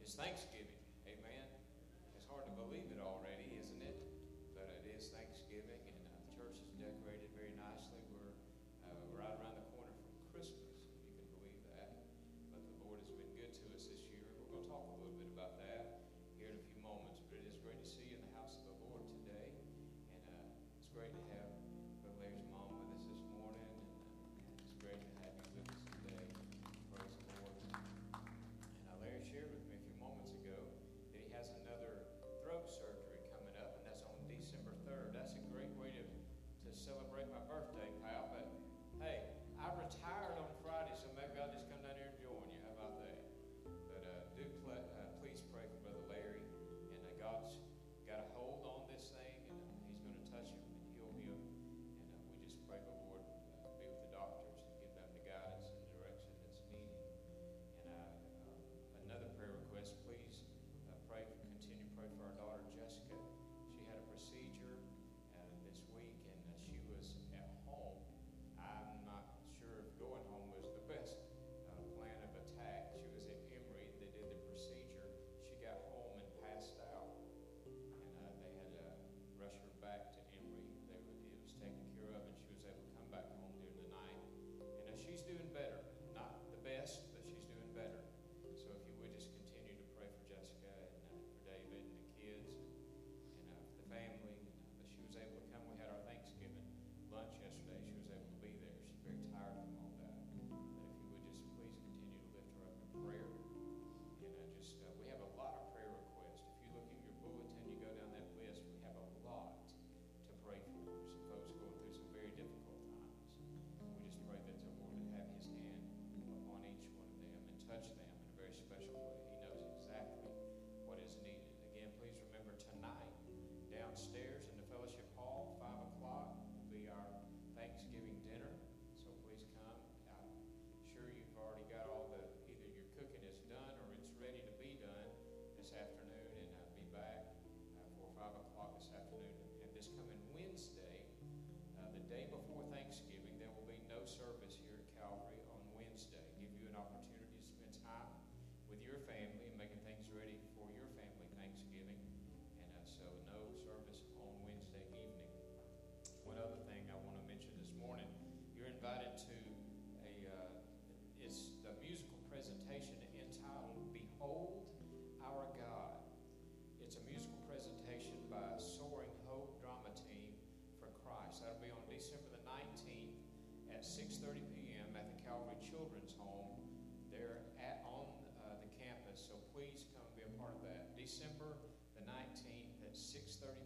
It's Thanksgiving. Amen. It's hard to believe it already, isn't it? But it is Thanksgiving, and the church is decorated very nicely. We're right around the corner from Christmas, if you can believe that. But the Lord has been good to us this year. We're going to talk a little bit about that here in a few moments. But it is great to see you in the house of the Lord today. And it's great to have Brother Larry's mom with us this morning. And it's great to have you with us today. Praise the Lord. And Larry shared with me a few moments ago that he has another throat surgery coming up, and that's on December 3rd. That's a great way to celebrate my birthday, pal. But hey, I retired on Friday, so maybe I'll just come down here and join you. How about that? But please pray for Brother Larry. And God's got a hold on this thing, and he's going to touch him and heal him. And we just pray the Lord be with the doctors and give them the guidance and direction that's needed. And another prayer request, please continue to pray for our daughter Jessica. She had a procedure this week, and she was at home. I'm not sure if going home was the best plan of attack. She was at Emory. They did the procedure. She got home and passed out, and they had to rush her back to Emory. It was taken care of, and she was able to come back home during the night. And she's doing better. Not the best, but she's doing better. So if you would just continue to pray for Jessica and for David and the kids and for the family. And she was able to come. We had our Thanksgiving lunch yesterday. She was able to be there. She's very tired from all that. But if you would just please continue to lift her up in prayer. And we have a lot of prayer requests. If you look at your bulletin, you go down that list, we have a lot to pray for. Some folks going through some very difficult times. We just pray that the Lord would have his hand upon each one of them and touch them in a very special way. He knows exactly what is needed. Again, please remember tonight, downstairs in the fellowship hall, 5 o'clock, will be our Thanksgiving dinner. So please come. I'm sure you've already got either your cooking is done or it's ready to be done this afternoon. And I'll be back for 5 o'clock this afternoon. And this coming Wednesday, the day before Thanksgiving, there will be no service here at Calvary on Wednesday. Give you an opportunity to spend time with your family and making things ready for your family Thanksgiving. And so no service on Wednesday evening. One other thing I want to mention this morning, you're invited to it's the musical presentation entitled Behold Our God. It's a musical presentation by Soaring Hope Drama Team for Christ. That'll be on December the 19th at 6:30 p.m. at the Calvary Children's Home. They're on the campus, so please come and be a part of that. December the 19th at 6:30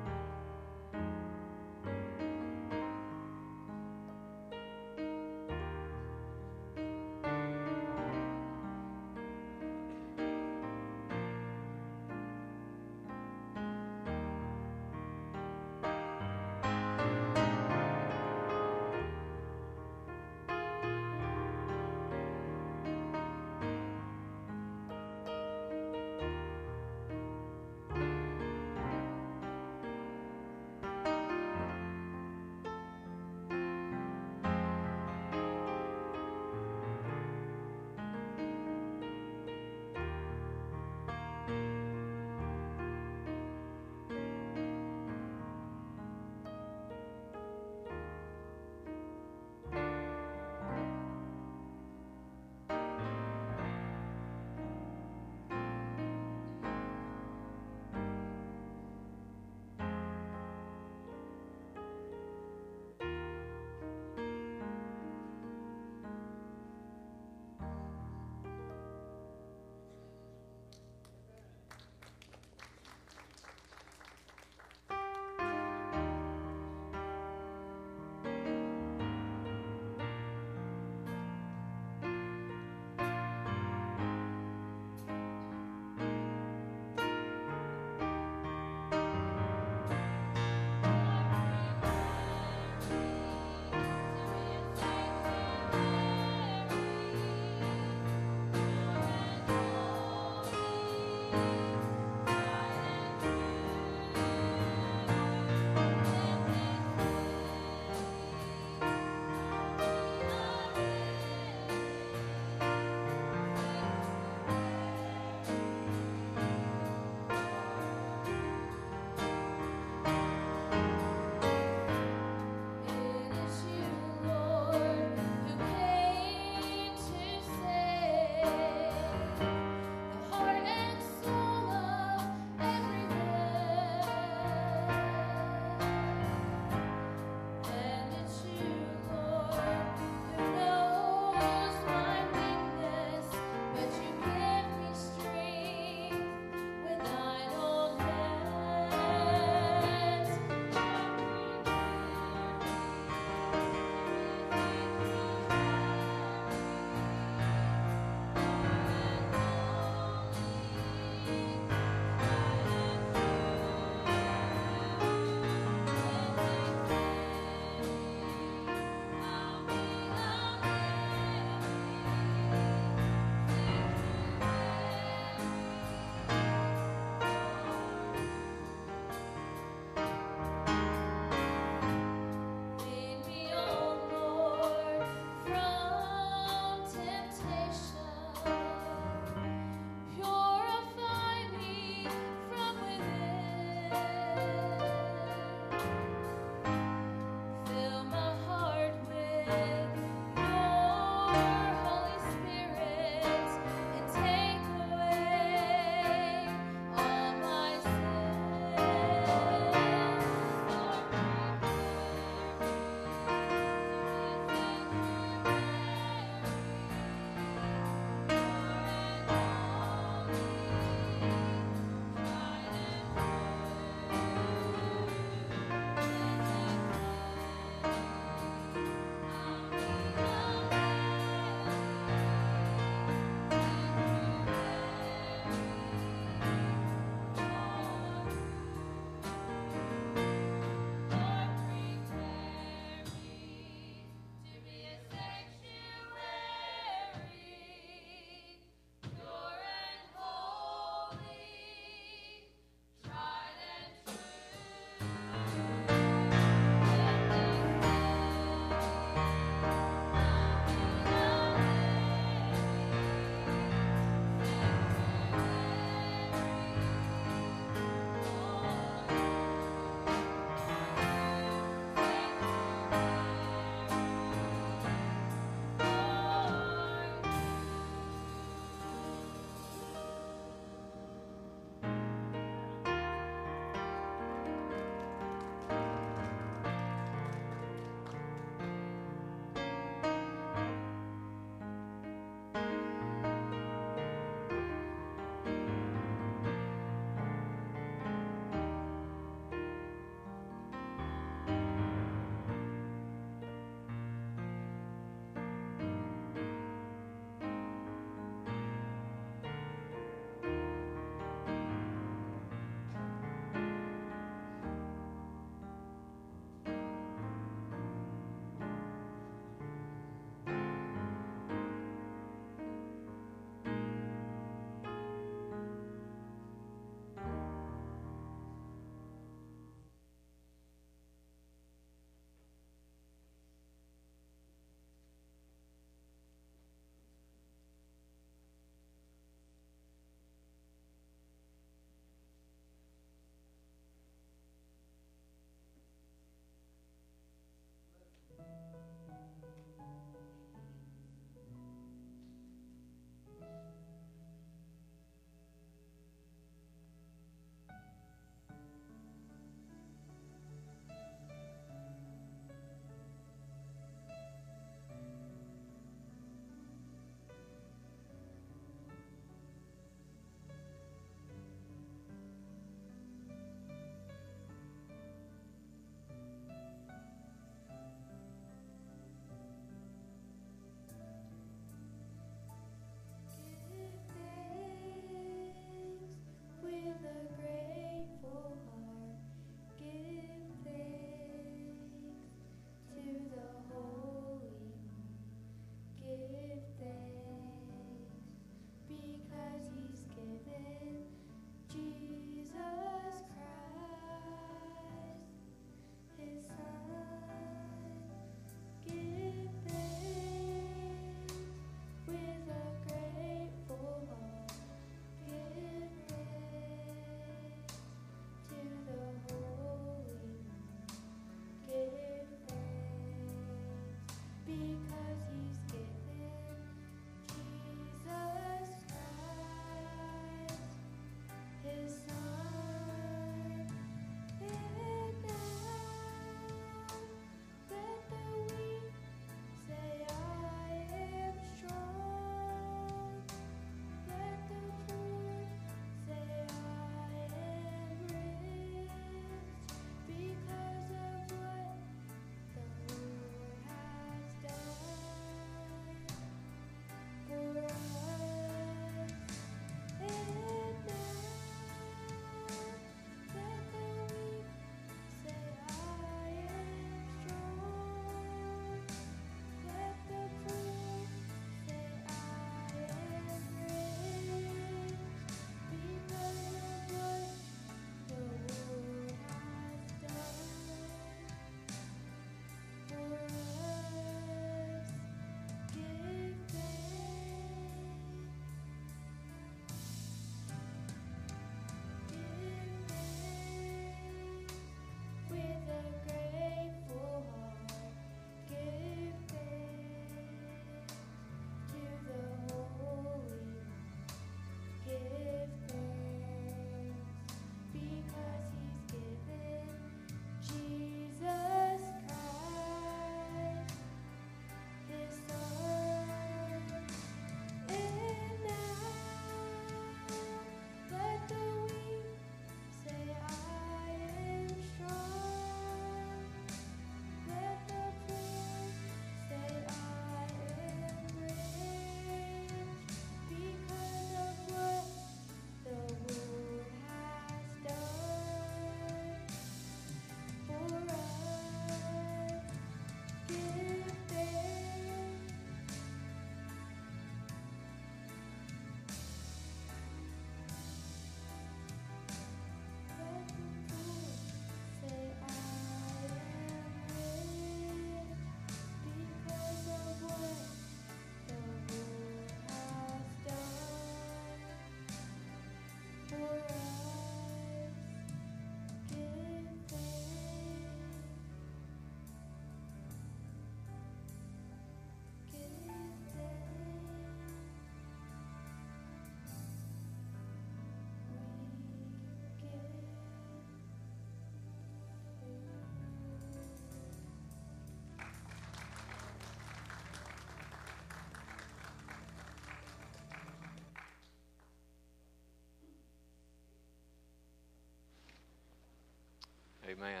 Amen.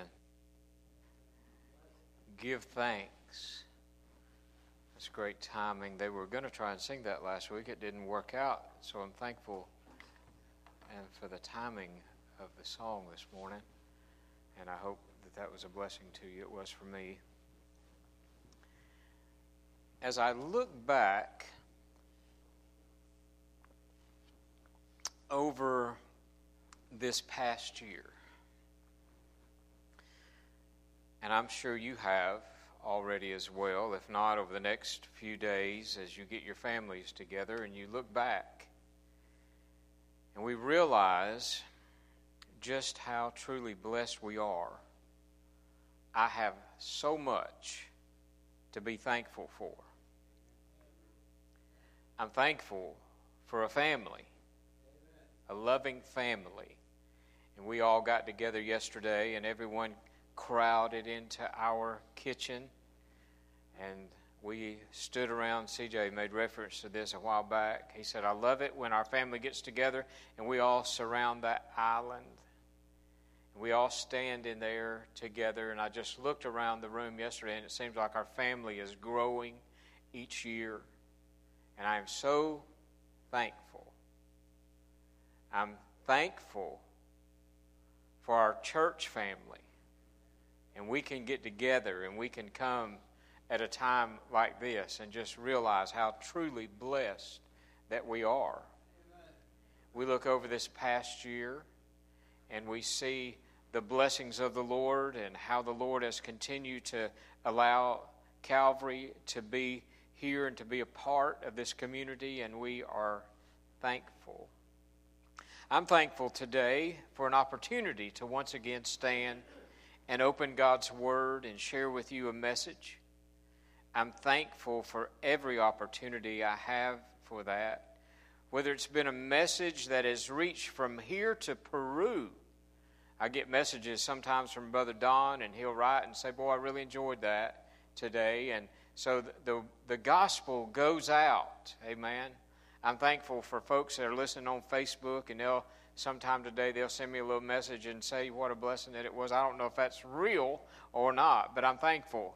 Give thanks. That's great timing. They were going to try and sing that last week. It didn't work out. So I'm thankful and for the timing of the song this morning. And I hope that was a blessing to you. It was for me. As I look back over this past year, and I'm sure you have already as well, if not over the next few days as you get your families together and you look back, and we realize just how truly blessed we are. I have so much to be thankful for. I'm thankful for a family, a loving family. And we all got together yesterday and everyone crowded into our kitchen. And we stood around. CJ made reference to this a while back. He said, I love it when our family gets together and we all surround that island. We all stand in there together. And I just looked around the room yesterday and it seems like our family is growing each year. And I am so thankful. I'm thankful for our church family. And we can get together and we can come at a time like this and just realize how truly blessed that we are. Amen. We look over this past year and we see the blessings of the Lord and how the Lord has continued to allow Calvary to be here and to be a part of this community, and we are thankful. I'm thankful today for an opportunity to once again stand and open God's Word and share with you a message. I'm thankful for every opportunity I have for that. Whether it's been a message that has reached from here to Peru. I get messages sometimes from Brother Don, and he'll write and say, boy, I really enjoyed that today. And so the gospel goes out. Amen. I'm thankful for folks that are listening on Facebook, and sometime today they'll send me a little message and say what a blessing that it was. I don't know if that's real or not, but I'm thankful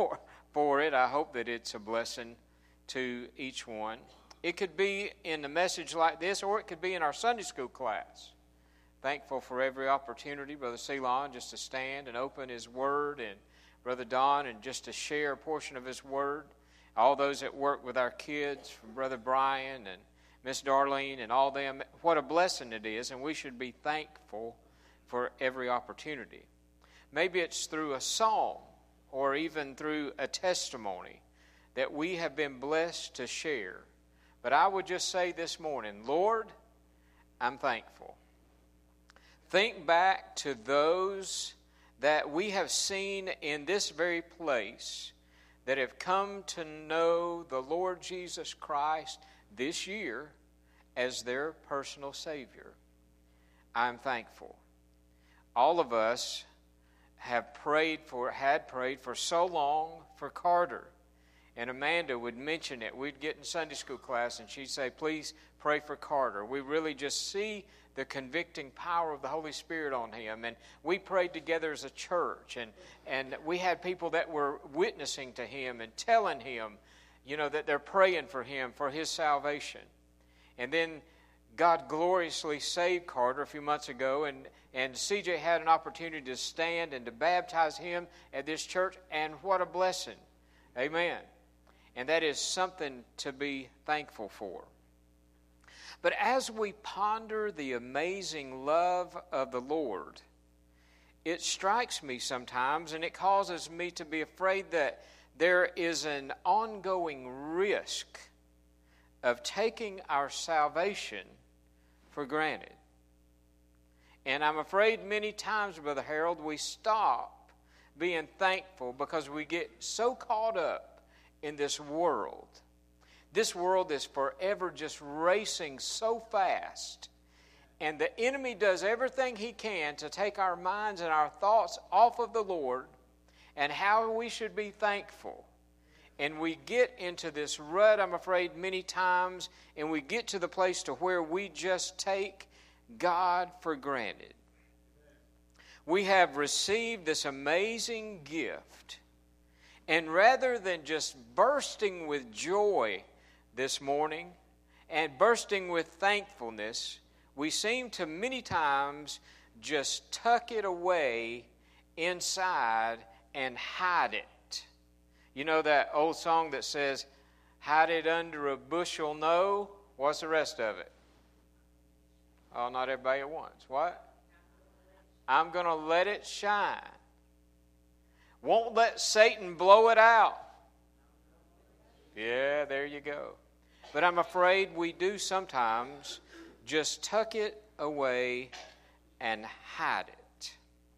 for it. I hope that it's a blessing to each one. It could be in a message like this, or it could be in our Sunday school class. Thankful for every opportunity, Brother Ceylon, just to stand and open his Word, and Brother Don, and just to share a portion of his Word. All those that work with our kids, from Brother Brian and Miss Darlene and all them, what a blessing it is, and we should be thankful for every opportunity. Maybe it's through a song or even through a testimony that we have been blessed to share. But I would just say this morning, Lord, I'm thankful. Think back to those that we have seen in this very place that have come to know the Lord Jesus Christ this year as their personal Savior. I'm thankful. All of us had prayed for so long for Carter. And Amanda would mention it. We'd get in Sunday school class and she'd say, please pray for Carter. We really just see the convicting power of the Holy Spirit on him. And we prayed together as a church. And we had people that were witnessing to him and telling him, that they're praying for him for his salvation. And then God gloriously saved Carter a few months ago. And CJ had an opportunity to stand and to baptize him at this church. And what a blessing. Amen. And that is something to be thankful for. But as we ponder the amazing love of the Lord, it strikes me sometimes and it causes me to be afraid that there is an ongoing risk of taking our salvation for granted. And I'm afraid many times, Brother Harold, we stop being thankful because we get so caught up in this world. This world is forever just racing so fast. And the enemy does everything he can to take our minds and our thoughts off of the Lord and how we should be thankful. And we get into this rut, I'm afraid, many times, and we get to the place to where we just take God for granted. we have received this amazing gift. And rather than just bursting with joy this morning and bursting with thankfulness, we seem to many times just tuck it away inside and hide it. You know that old song that says, hide it under a bushel, no. What's the rest of it? Oh, not everybody at once. What? I'm going to let it shine. Won't let Satan blow it out. Yeah, there you go. But I'm afraid we do sometimes just tuck it away and hide it.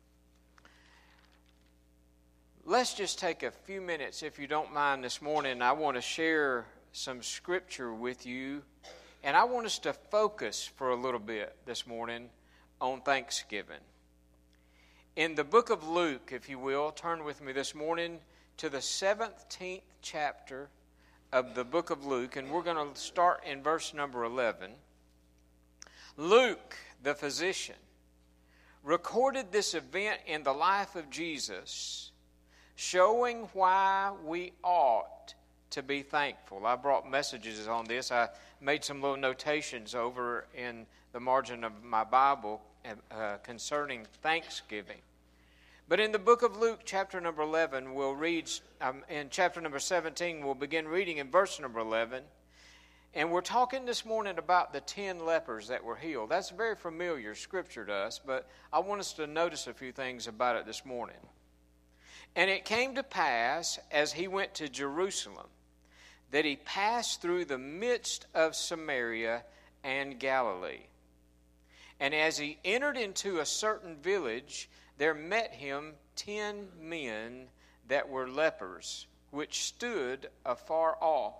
Let's just take a few minutes, if you don't mind, this morning. I want to share some scripture with you, and I want us to focus for a little bit this morning on Thanksgiving. In the book of Luke, if you will, turn with me this morning to the 17th chapter of the book of Luke, and we're going to start in verse number 11. Luke, the physician, recorded this event in the life of Jesus, showing why we ought to be thankful. I brought messages on this. I made some little notations over in the margin of my Bible concerning Thanksgiving. But in the book of Luke, chapter number 11, we'll read, in chapter number 17, we'll begin reading in verse number 11. And we're talking this morning about the 10 lepers that were healed. That's a very familiar scripture to us, but I want us to notice a few things about it this morning. And it came to pass, as he went to Jerusalem, that he passed through the midst of Samaria and Galilee. And as he entered into a certain village, there met him 10 men that were lepers, which stood afar off.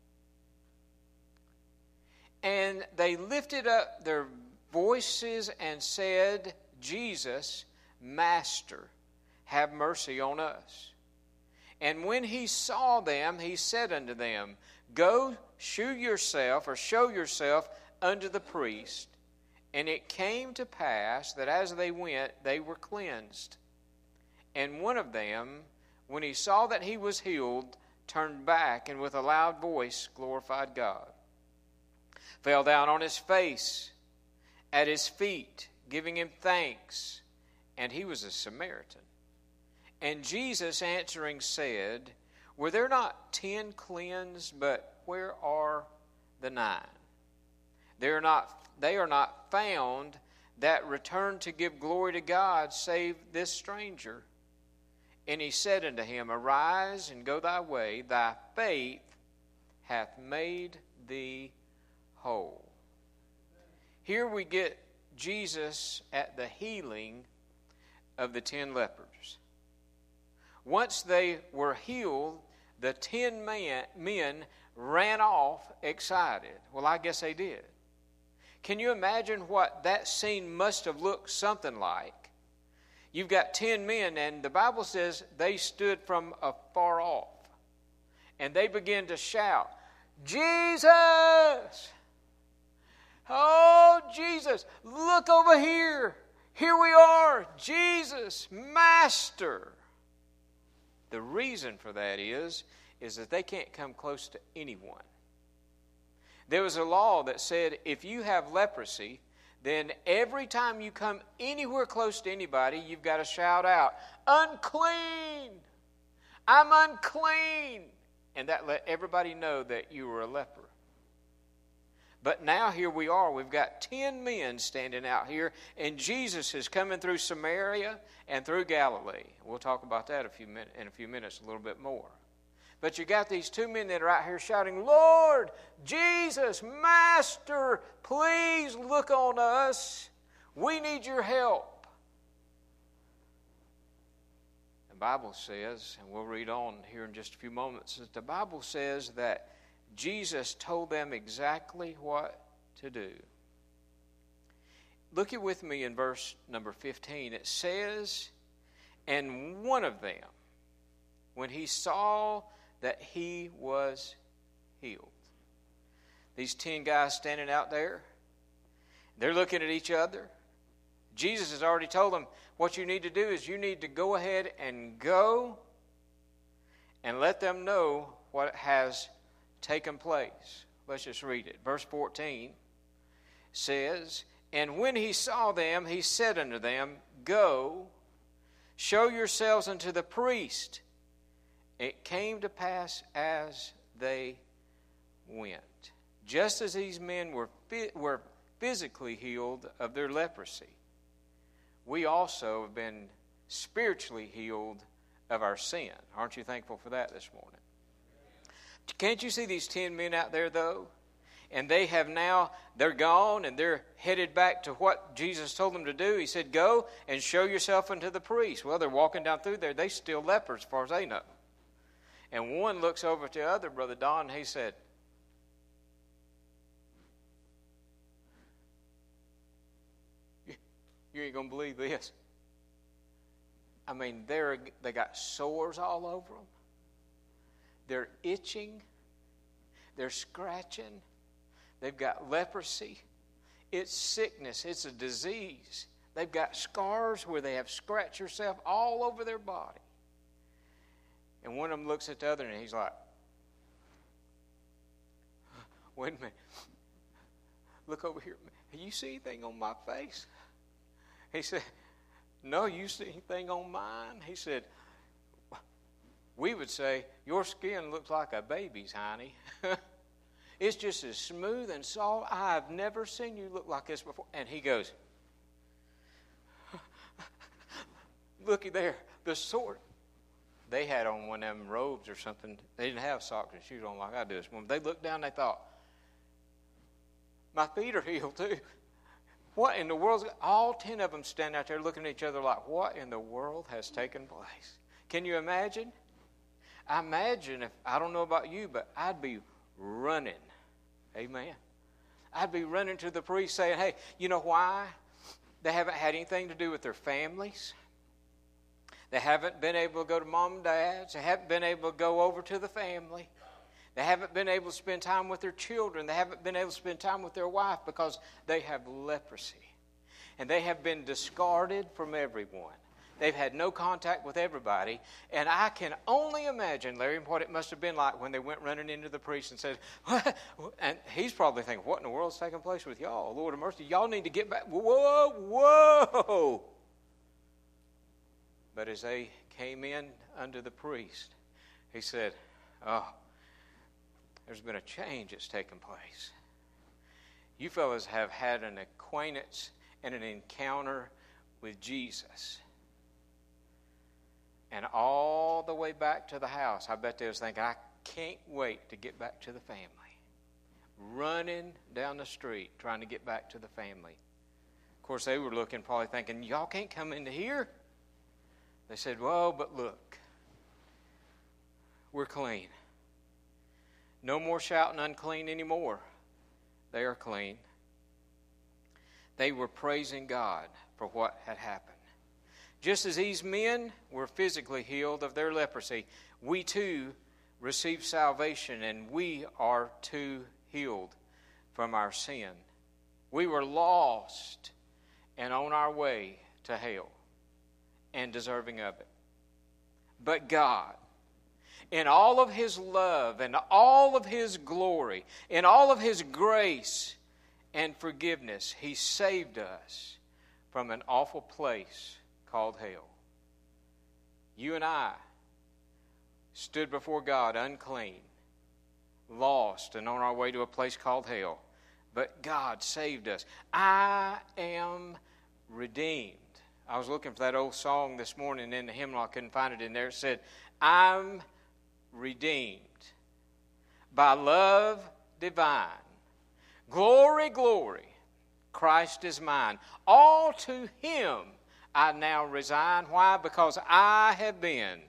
And they lifted up their voices and said, Jesus, Master, have mercy on us. And when he saw them, he said unto them, Go, show yourself unto the priest. And it came to pass that as they went, they were cleansed. And one of them, when he saw that he was healed, turned back, and with a loud voice glorified God. Fell down on his face at his feet, giving him thanks. And he was a Samaritan. And Jesus answering said, Were there not 10 cleansed, but where are the 9? They are not found that return to give glory to God, save this stranger. And he said unto him, Arise and go thy way, thy faith hath made thee whole. Here we get Jesus at the healing of the 10 lepers. Once they were healed, the 10 men ran off excited. Well, I guess they did. Can you imagine what that scene must have looked something like? You've got 10 men, and the Bible says they stood from afar off. And they began to shout, Jesus! Oh, Jesus, look over here. Here we are, Jesus, Master. The reason for that is that they can't come close to anyone. There was a law that said if you have leprosy, then every time you come anywhere close to anybody, you've got to shout out, unclean! I'm unclean! And that let everybody know that you were a leper. But now here we are. We've got 10 men standing out here, and Jesus is coming through Samaria and through Galilee. We'll talk about that in a few minutes a little bit more. But you got these 2 men that are out here shouting, Lord, Jesus, Master, please look on us. We need your help. The Bible says, and we'll read on here in just a few moments, that the Bible says that Jesus told them exactly what to do. Look at with me in verse number 15. It says, and one of them, when he saw that he was healed. These 10 guys standing out there, they're looking at each other. Jesus has already told them what you need to do is you need to go ahead and go and let them know what has taken place. Let's just read it. Verse 14 says, "And when he saw them, he said unto them, Go, show yourselves unto the priest. It came to pass as they went." Just as these men were physically healed of their leprosy, we also have been spiritually healed of our sin. Aren't you thankful for that this morning? Can't you see these 10 men out there, though? And they're gone, and they're headed back to what Jesus told them to do. He said, "Go and show yourself unto the priest." Well, they're walking down through there. They still lepers, as far as they know. And one looks over to the other, Brother Don, and he said, "You ain't going to believe this." I mean, they got sores all over them. They're itching. They're scratching. They've got leprosy. It's sickness. It's a disease. They've got scars where they have scratched themselves all over their body. And one of them looks at the other and he's like, "Wait a minute. Look over here. You see anything on my face?" He said, "No, you see anything on mine?" He said, "We would say, your skin looks like a baby's, honey. It's just as smooth and soft. I've never seen you look like this before." And he goes, "Looky there, the sword." They had on one of them robes or something. They didn't have socks and shoes on like I do this morning. They looked down and they thought, "My feet are healed too." What in the world? All 10 of them stand out there looking at each other like, what in the world has taken place? Can you imagine? I imagine if, I don't know about you, but I'd be running. Amen. I'd be running to the priest saying, "Hey, you know why? They haven't had anything to do with their families. They haven't been able to go to mom and dad's. They haven't been able to go over to the family. They haven't been able to spend time with their children. They haven't been able to spend time with their wife because they have leprosy. And they have been discarded from everyone. They've had no contact with everybody. And I can only imagine, Larry, what it must have been like when they went running into the priest and said," and he's probably thinking, "What in the world's taking place with y'all? Lord of mercy, y'all need to get back." Whoa. But as they came in under the priest, he said, "Oh, there's been a change that's taken place. You fellas have had an acquaintance and an encounter with Jesus. And all the way back to the house, I bet they was thinking, I can't wait to get back to the family." Running down the street, trying to get back to the family. Of course, they were looking, probably thinking, "Y'all can't come into here." They said, "Well, but look, we're clean. No more shouting unclean anymore. They are clean." They were praising God for what had happened. Just as these men were physically healed of their leprosy, we too receive salvation, and we are too healed from our sin. We were lost and on our way to hell and deserving of it. But God, in all of His love and all of His glory, in all of His grace and forgiveness, He saved us from an awful place called hell. You and I stood before God unclean, lost, and on our way to a place called hell. But God saved us. I am redeemed. I was looking for that old song this morning in the hymnal. I couldn't find it in there. It said, "I'm redeemed by love divine. Glory, glory, Christ is mine. All to Him I now resign." Why? Because I have been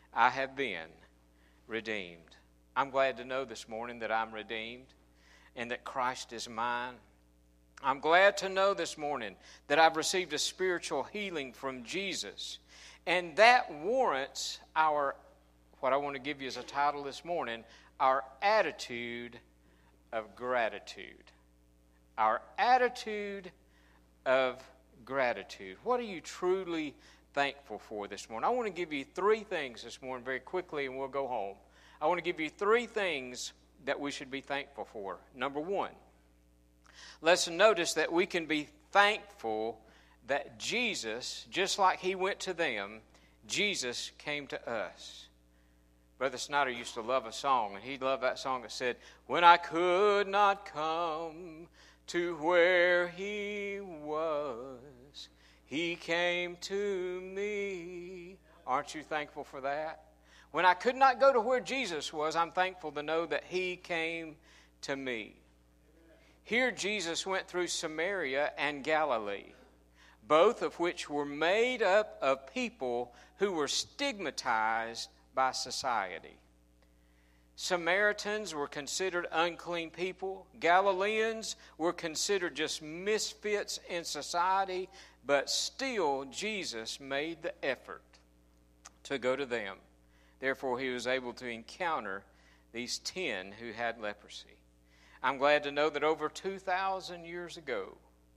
redeemed. I'm glad to know this morning that I'm redeemed and that Christ is mine. I'm glad to know this morning that I've received a spiritual healing from Jesus. And that warrants what I want to give you as a title this morning, our attitude of gratitude. Our attitude of gratitude. What are you truly thankful for this morning? I want to give you 3 things this morning very quickly, and we'll go home. I want to give you 3 things that we should be thankful for. Number 1, let's notice that we can be thankful that Jesus, just like He went to them, Jesus came to us. Brother Snyder used to love a song, and he loved that song that said, "When I could not come to where He was, He came to me." Aren't you thankful for that? When I could not go to where Jesus was, I'm thankful to know that He came to me. Here Jesus went through Samaria and Galilee, both of which were made up of people who were stigmatized by society. Samaritans were considered unclean people. Galileans were considered just misfits in society, but still Jesus made the effort to go to them. Therefore, He was able to encounter these 10 who had leprosy. I'm glad to know that over 2,000 years ago,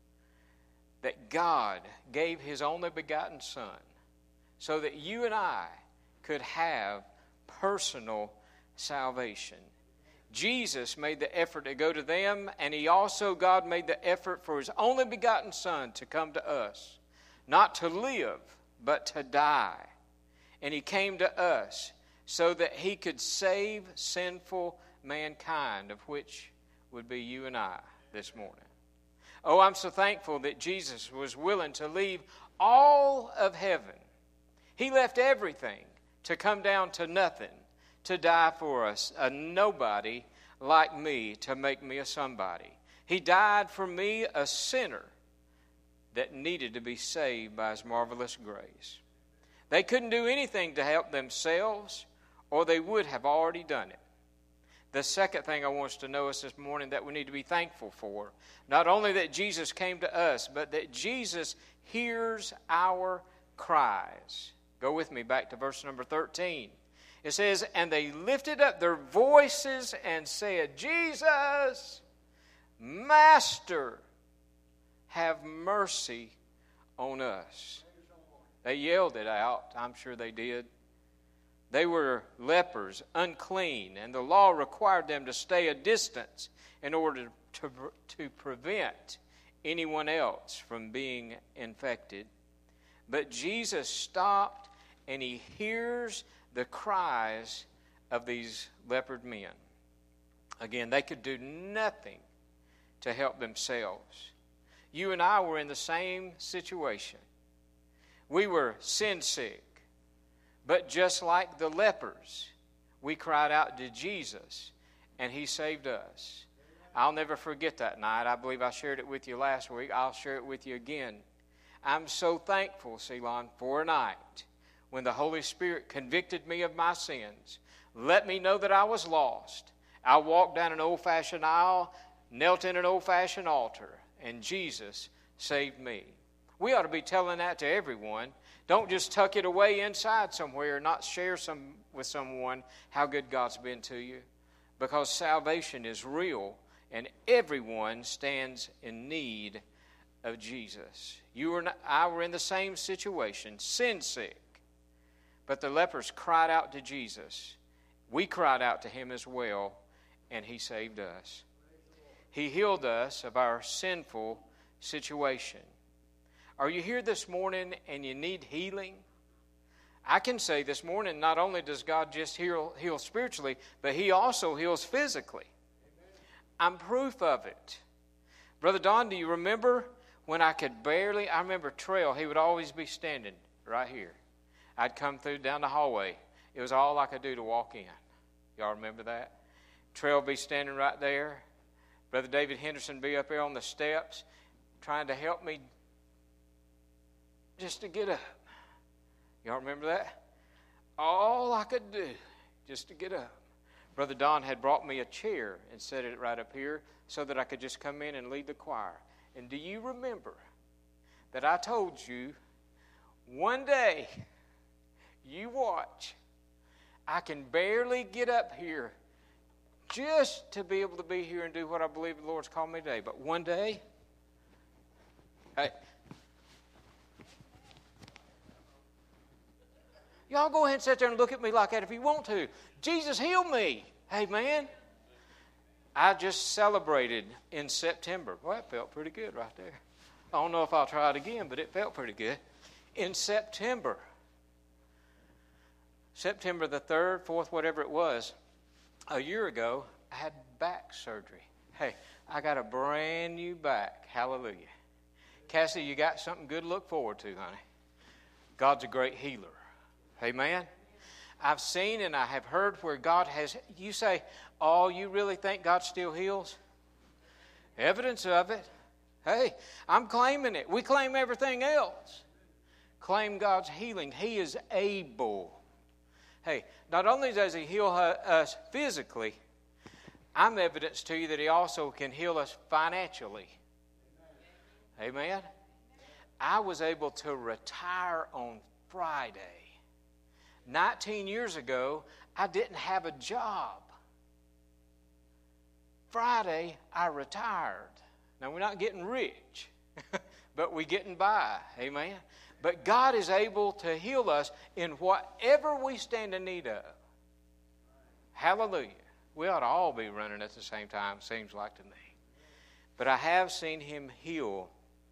that God gave His only begotten Son so that you and I could have personal salvation. Jesus made the effort to go to them, and God made the effort for His only begotten Son to come to us, not to live, but to die. And He came to us so that He could save sinful mankind, of which would be you and I this morning. Oh, I'm so thankful that Jesus was willing to leave all of heaven. He left everything to come down to nothing, to die for us, a nobody like me, to make me a somebody. He died for me, a sinner that needed to be saved by His marvelous grace. They couldn't do anything to help themselves, or they would have already done it. The second thing I want us to notice this morning that we need to be thankful for, not only that Jesus came to us, but that Jesus hears our cries. Go with me back to verse number 13. It says, "And they lifted up their voices and said, 'Jesus, Master, have mercy on us.'" They yelled it out. I'm sure they did. They were lepers, unclean, and the law required them to stay a distance in order to prevent anyone else from being infected. But Jesus stopped, and He hears the cries of these leopard men. Again, they could do nothing to help themselves. You and I were in the same situation. We were sin sick. But just like the lepers, we cried out to Jesus, and He saved us. I'll never forget that night. I believe I shared it with you last week. I'll share it with you again. I'm so thankful, Ceylon, for a night when the Holy Spirit convicted me of my sins, let me know that I was lost. I walked down an old-fashioned aisle, knelt in an old-fashioned altar, and Jesus saved me. We ought to be telling that to everyone. Don't just tuck it away inside somewhere, not share with someone how good God's been to you, because salvation is real, and everyone stands in need of Jesus. You and I were in the same situation, sin sick. But the lepers cried out to Jesus. We cried out to Him as well, and He saved us. He healed us of our sinful situation. Are you here this morning and you need healing? I can say this morning, not only does God just heal spiritually, but He also heals physically. I'm proof of it. Brother Don, do you remember when I remember Trail, he would always be standing right here. I'd come through down the hallway. It was all I could do to walk in. Y'all remember that? Trail would be standing right there. Brother David Henderson would be up there on the steps trying to help me just to get up. Y'all remember that? All I could do just to get up. Brother Don had brought me a chair and set it right up here so that I could just come in and lead the choir. And do you remember that I told you one day, you watch, I can barely get up here just to be able to be here and do what I believe the Lord's called me today. But one day, hey, Y'all go ahead and sit there and look at me like that if you want to. Jesus healed me. Amen. I just celebrated in September. Well, that felt pretty good right there. I don't know if I'll try it again, but it felt pretty good. In September the 3rd, 4th, whatever it was, a year ago, I had back surgery. Hey, I got a brand new back. Hallelujah. Cassie, you got something good to look forward to, honey. God's a great healer. Amen. I've seen and I have heard where God has, you say, oh, you really think God still heals? Evidence of it. Hey, I'm claiming it. We claim everything else. Claim God's healing. He is able. Hey, not only does He heal us physically, I'm evidence to you that He also can heal us financially. Amen. I was able to retire on Friday. 19 years ago, I didn't have a job. Friday, I retired. Now, we're not getting rich, but we're getting by. Amen. But God is able to heal us in whatever we stand in need of. Hallelujah. We ought to all be running at the same time, seems like to me. But I have seen Him heal,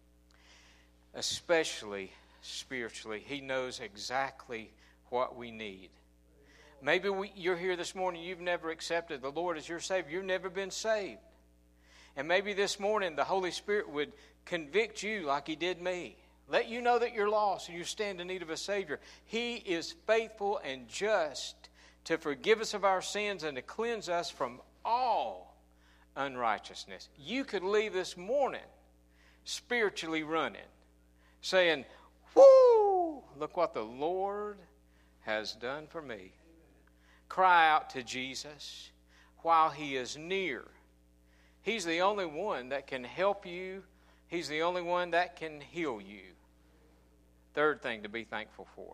especially spiritually. He knows exactly what we need. Maybe you're here this morning, you've never accepted the Lord as your Savior. You've never been saved. And maybe this morning the Holy Spirit would convict you like He did me. Let you know that you're lost and you stand in need of a Savior. He is faithful and just to forgive us of our sins and to cleanse us from all unrighteousness. You could leave this morning spiritually running, saying, whoo, look what the Lord has done for me. Cry out to Jesus while He is near. He's the only one that can help you. He's the only one that can heal you. Third thing to be thankful for.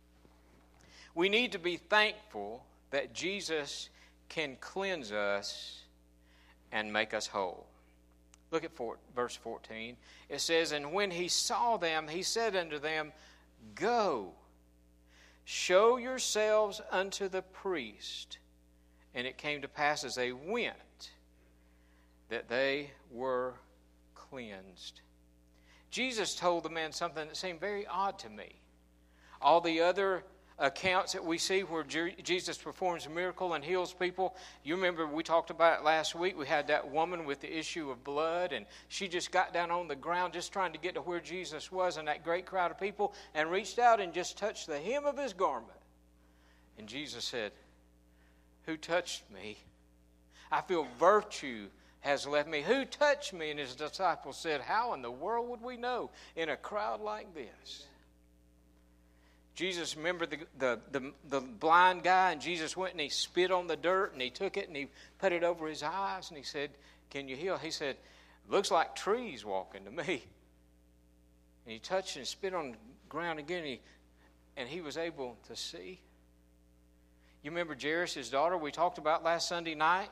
We need to be thankful that Jesus can cleanse us and make us whole. Look at verse 14. It says, and when He saw them, He said unto them, go, show yourselves unto the priest. And it came to pass as they went that they were cleansed. Jesus told the man something that seemed very odd to me. All the other accounts that we see where Jesus performs a miracle and heals people, you remember we talked about it last week. We had that woman with the issue of blood, and she just got down on the ground just trying to get to where Jesus was in that great crowd of people and reached out and just touched the hem of His garment. And Jesus said, who touched me? I feel virtue has left me. Who touched me? And His disciples said, how in the world would we know in a crowd like this? Jesus remembered the blind guy, and Jesus went and He spit on the dirt, and He took it and He put it over his eyes, and He said, can you heal? He said, looks like trees walking to me. And He touched and spit on the ground again, and he was able to see. You remember Jairus' daughter we talked about last Sunday night?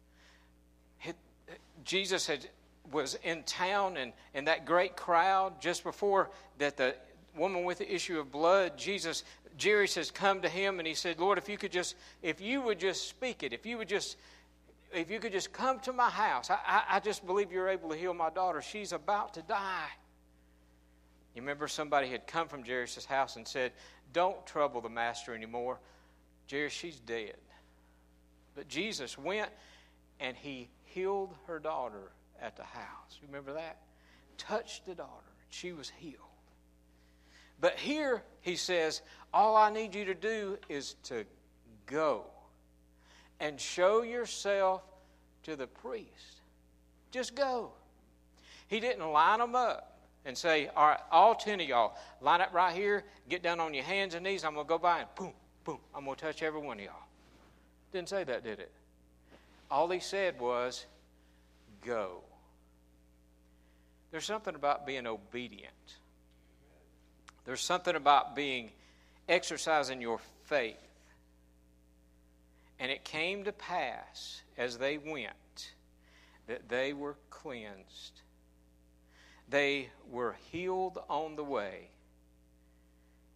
Jesus was in town, and that great crowd just before that the woman with the issue of blood, Jairus has come to Him, and he said, Lord, if you would just speak it, if you could just come to my house, I just believe you're able to heal my daughter. She's about to die. You remember somebody had come from Jairus' house and said, don't trouble the master anymore. Jairus, she's dead. But Jesus went and He healed her daughter at the house. You remember that? Touched the daughter. She was healed. But here He says, all I need you to do is to go and show yourself to the priest. Just go. He didn't line them up and say, all right, all 10 of y'all, line up right here, get down on your hands and knees, I'm going to go by and boom, boom, I'm going to touch every one of y'all. Didn't say that, did it? All He said was, go. There's something about being obedient. There's something about exercising your faith. And it came to pass as they went that they were cleansed. They were healed on the way.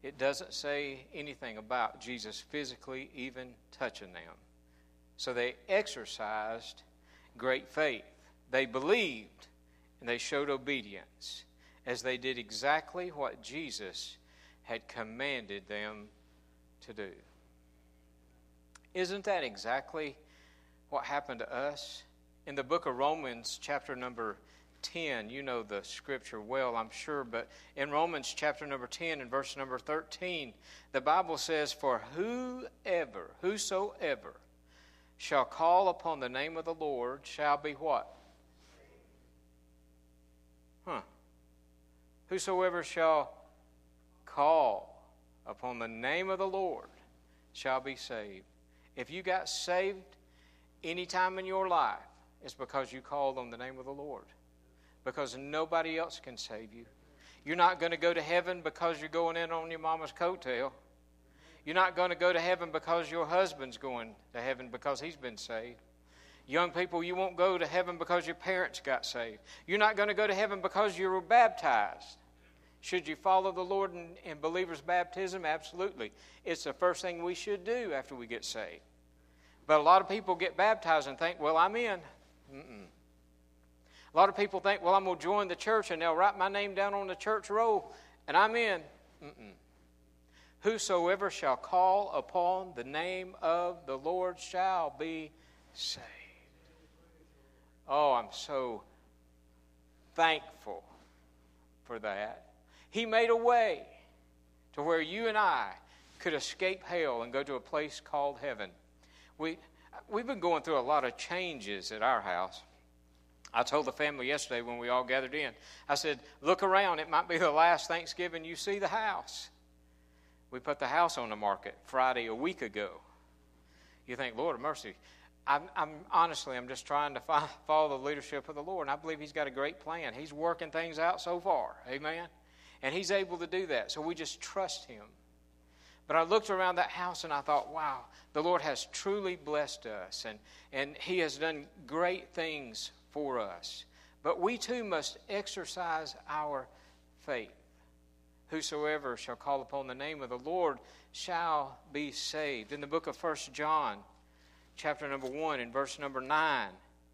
it doesn't say anything about Jesus physically even touching them. So they exercised great faith. They believed and they showed obedience as they did exactly what Jesus had commanded them to do. Isn't that exactly what happened to us? In the book of Romans, chapter number 10, you know the scripture well, I'm sure, but in Romans chapter number 10 and verse number 13, the Bible says, "For whosoever shall call upon the name of the Lord shall be" what? Whosoever shall call upon the name of the Lord shall be saved. If you got saved any time in your life, it's because you called on the name of the Lord. Because nobody else can save you. You're not going to go to heaven because you're going in on your mama's coattail. You're not going to go to heaven because your husband's going to heaven because he's been saved. Young people, you won't go to heaven because your parents got saved. You're not going to go to heaven because you were baptized. Should you follow the Lord in believers' baptism? Absolutely. It's the first thing we should do after we get saved. But a lot of people get baptized and think, well, I'm in. A lot of people think, well, I'm going to join the church and they'll write my name down on the church roll and I'm in. Whosoever shall call upon the name of the Lord shall be saved. Oh, I'm so thankful for that. He made a way to where you and I could escape hell and go to a place called heaven. We've been going through a lot of changes at our house. I told the family yesterday when we all gathered in, I said, look around. It might be the last Thanksgiving you see the house. We put the house on the market Friday a week ago. You think, Lord of mercy. I'm just trying to follow the leadership of the Lord, and I believe He's got a great plan. He's working things out so far. Amen? And He's able to do that, so we just trust Him. But I looked around that house and I thought, wow, the Lord has truly blessed us, and He has done great things for us. But we too must exercise our faith. Whosoever shall call upon the name of the Lord shall be saved. In the book of 1 John, chapter number 1 and verse number 9,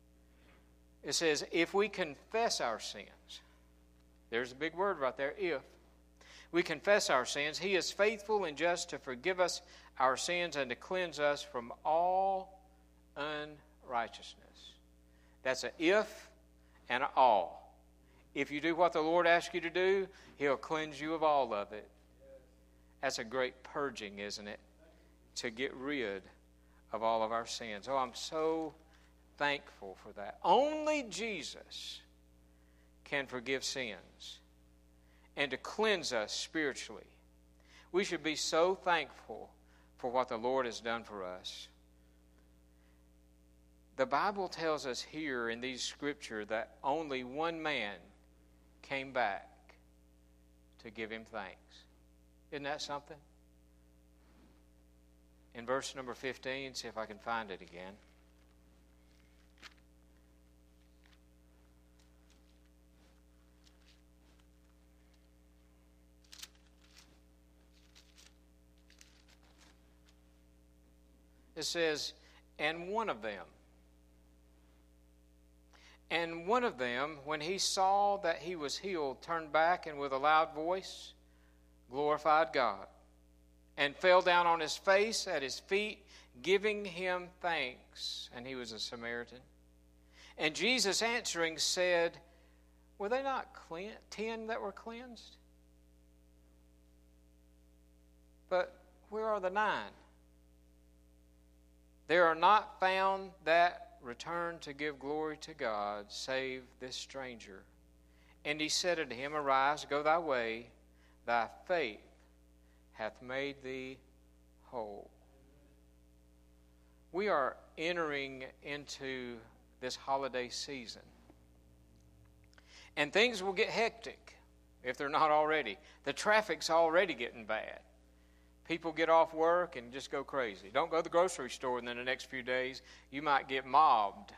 it says, if we confess our sins, there's a big word right there, if. We confess our sins, He is faithful and just to forgive us our sins and to cleanse us from all unrighteousness. That's an if and an all. If you do what the Lord asks you to do, He'll cleanse you of all of it. That's a great purging, isn't it? To get rid of all of our sins. Oh, I'm so thankful for that. Only Jesus can forgive sins and to cleanse us spiritually. We should be so thankful for what the Lord has done for us. The Bible tells us here in these scriptures that only one man came back to give Him thanks. Isn't that something? In verse number 15, see if I can find it again. It says, and one of them, when he saw that he was healed, turned back and with a loud voice glorified God and fell down on his face at His feet, giving Him thanks. And he was a Samaritan. And Jesus answering said, were they not 10 that were cleansed? But where are the 9? There are not found that return to give glory to God, save this stranger. And He said unto him, arise, go thy way, thy faith hath made thee whole. We are entering into this holiday season. And things will get hectic if they're not already. The traffic's already getting bad. People get off work and just go crazy. Don't go to the grocery store, and then the next few days you might get mobbed.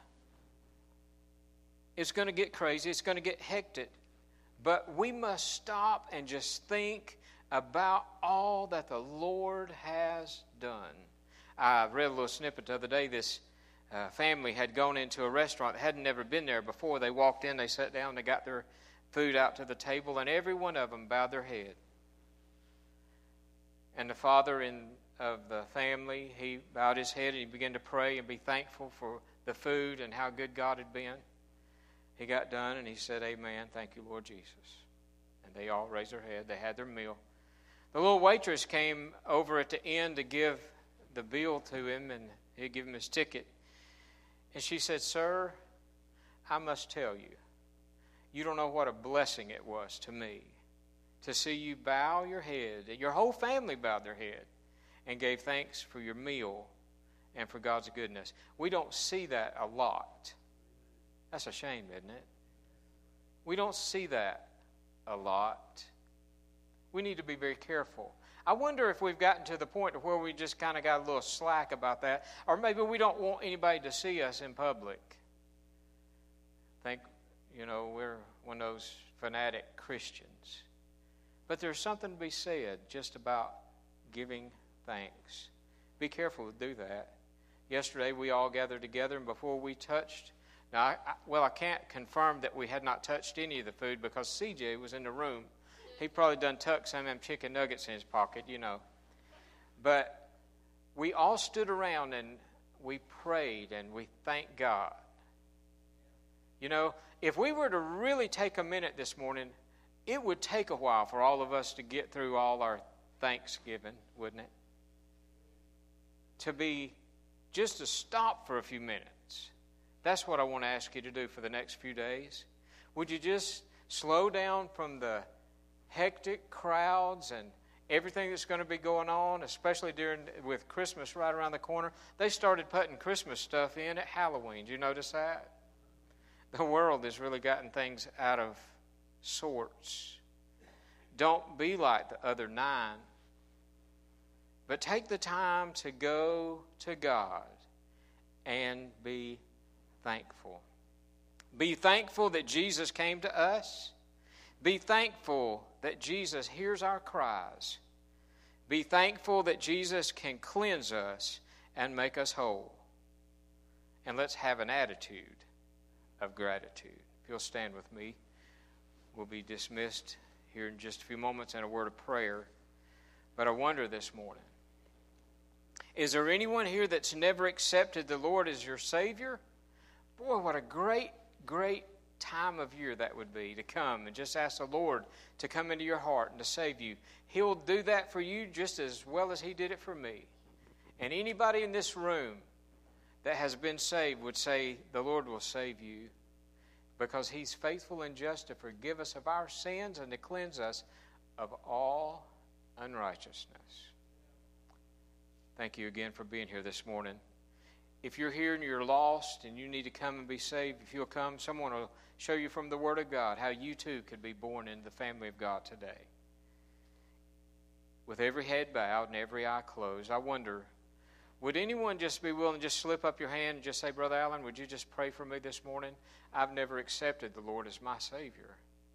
It's going to get crazy. It's going to get hectic. But we must stop and just think about all that the Lord has done. I read a little snippet the other day. This family had gone into a restaurant that hadn't never been there before. They walked in, they sat down, they got their food out to the table, and every one of them bowed their head. And the father of the family, he bowed his head and he began to pray and be thankful for the food and how good God had been. He got done and he said, "Amen, thank you, Lord Jesus." And they all raised their head. They had their meal. The little waitress came over at the end to give the bill to him, and he'd give him his ticket. And she said, "Sir, I must tell you, you don't know what a blessing it was to me to see you bow your head. Your whole family bowed their head and gave thanks for your meal and for God's goodness." We don't see that a lot. That's a shame, isn't it? We don't see that a lot. We need to be very careful. I wonder if we've gotten to the point where we just kind of got a little slack about that, or maybe we don't want anybody to see us in public. Think, we're one of those fanatic Christians. But there's something to be said just about giving thanks. Be careful to do that. Yesterday we all gathered together, and before we touched, now, I can't confirm that we had not touched any of the food because CJ was in the room. He probably done tucked some of them chicken nuggets in his pocket, But we all stood around and we prayed and we thanked God. If we were to really take a minute this morning, it would take a while for all of us to get through all our Thanksgiving, wouldn't it? Just to stop for a few minutes. That's what I want to ask you to do for the next few days. Would you just slow down from the hectic crowds and everything that's going to be going on, especially with Christmas right around the corner? They started putting Christmas stuff in at Halloween. Did you notice that? The world has really gotten things out of sorts. Don't be like the other 9, but take the time to go to God and be thankful. Be thankful that Jesus came to us. Be thankful that Jesus hears our cries. Be thankful that Jesus can cleanse us and make us whole. And let's have an attitude of gratitude. If you'll stand with me, we'll be dismissed here in just a few moments in a word of prayer. But I wonder this morning, is there anyone here that's never accepted the Lord as your Savior? Boy, what a great, great time of year that would be to come and just ask the Lord to come into your heart and to save you. He'll do that for you just as well as He did it for me. And anybody in this room that has been saved would say the Lord will save you because He's faithful and just to forgive us of our sins and to cleanse us of all unrighteousness. Thank you again for being here this morning. If you're here and you're lost and you need to come and be saved, if you'll come, someone will show you from the Word of God how you too could be born into the family of God today. With every head bowed and every eye closed, I wonder, would anyone just be willing to just slip up your hand and just say, "Brother Allen, would you just pray for me this morning? I've never accepted the Lord as my Savior."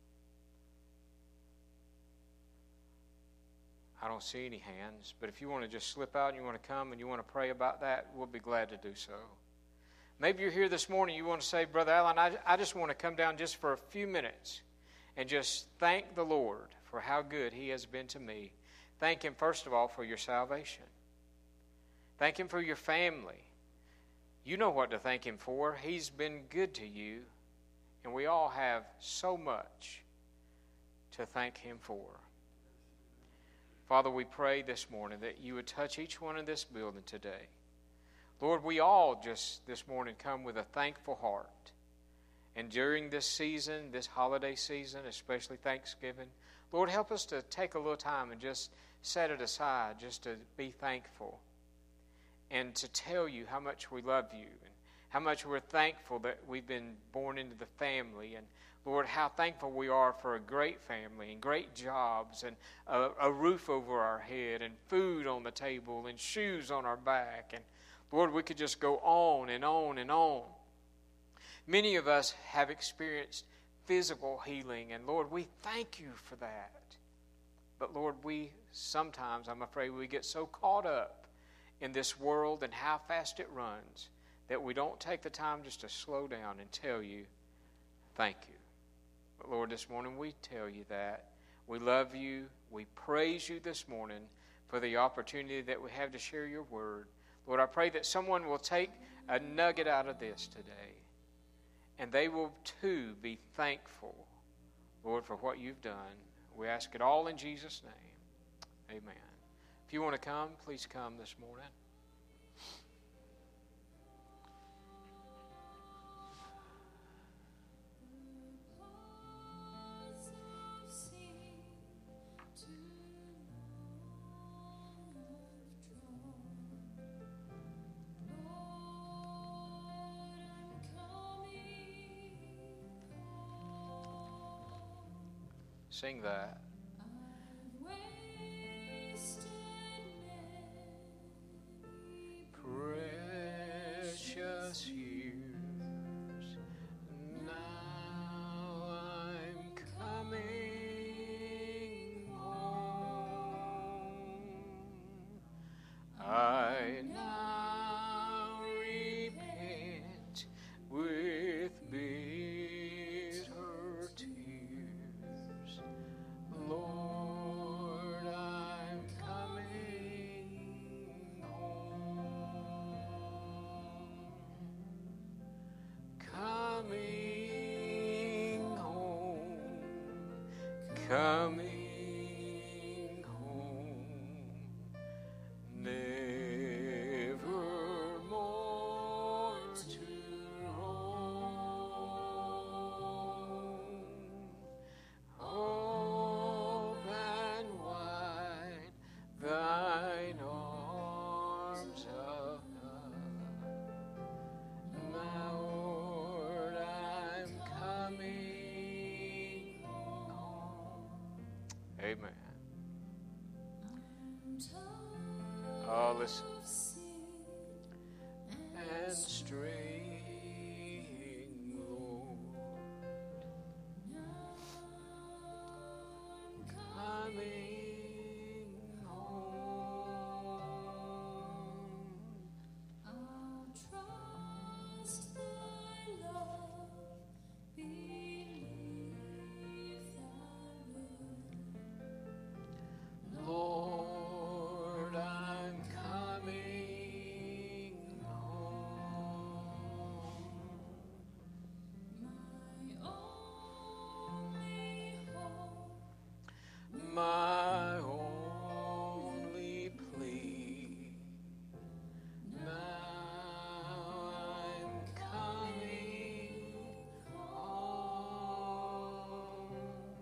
I don't see any hands, but if you want to just slip out and you want to come and you want to pray about that, we'll be glad to do so. Maybe you're here this morning, you want to say, "Brother Allen, I just want to come down just for a few minutes and just thank the Lord for how good He has been to me." Thank Him, first of all, for your salvation. Thank Him for your family. You know what to thank Him for. He's been good to you, and we all have so much to thank Him for. Father, we pray this morning that you would touch each one in this building today. Lord, we all just this morning come with a thankful heart. And during this season, this holiday season, especially Thanksgiving, Lord, help us to take a little time and just set it aside just to be thankful and to tell you how much we love you and how much we're thankful that we've been born into the family, and Lord, how thankful we are for a great family and great jobs and a roof over our head and food on the table and shoes on our back. And Lord, we could just go on and on and on. Many of us have experienced physical healing, and Lord, we thank you for that. But Lord, we sometimes, I'm afraid, we get so caught up in this world and how fast it runs that we don't take the time just to slow down and tell you, thank you. But Lord, this morning we tell you that. We love you. We praise you this morning for the opportunity that we have to share your word. Lord, I pray that someone will take a nugget out of this today, and they will too be thankful, Lord, for what you've done. We ask it all in Jesus' name. Amen. If you want to come, please come this morning. Sing that. Precious years, now I'm coming home. I now repent with bitter tears. Lord, I'm coming home. Coming home. Coming home. Never more to roam. Open wide thine arms of love. My Lord, I'm coming home. Amen. Oh, listen. And straying, Lord, coming home. I'll trust thy love, believe thy will. Lord, I'm coming home. My only hope, My only plea. Now I'm coming home.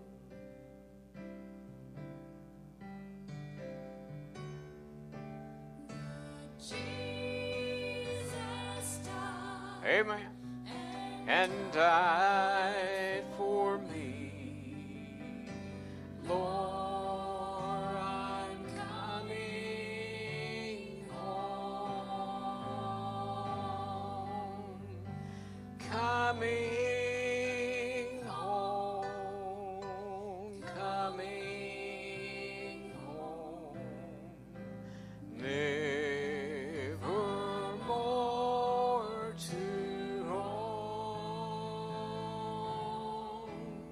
Jesus died Amen. and And died for me. Lord, I'm coming home. Coming home. Coming home. Never more to roam.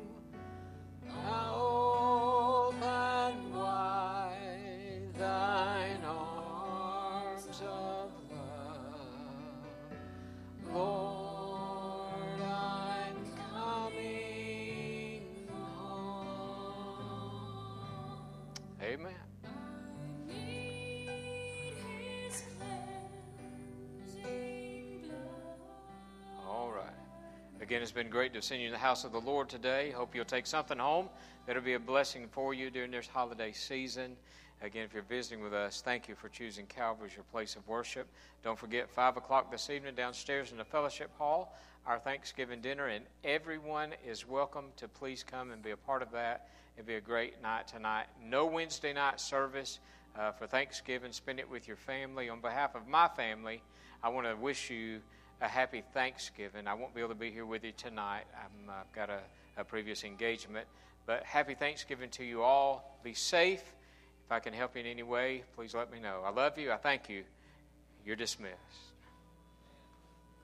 I'll open wide thine arms of love. Lord, I'm coming home. Amen. I need his cleansing blood. All right. Again, it's been great to send you in the house of the Lord today. Hope you'll take something home that'll be a blessing for you during this holiday season. Again, if you're visiting with us, thank you for choosing Calvary as your place of worship. Don't forget, 5 o'clock this evening downstairs in the fellowship hall, our Thanksgiving dinner, and everyone is welcome to please come and be a part of that. It'll be a great night tonight. No Wednesday night service for Thanksgiving. Spend it with your family. On behalf of my family, I want to wish you a happy Thanksgiving. I won't be able to be here with you tonight. I've got a previous engagement. But happy Thanksgiving to you all. Be safe. If I can help you in any way, please let me know. I love you. I thank you. You're dismissed.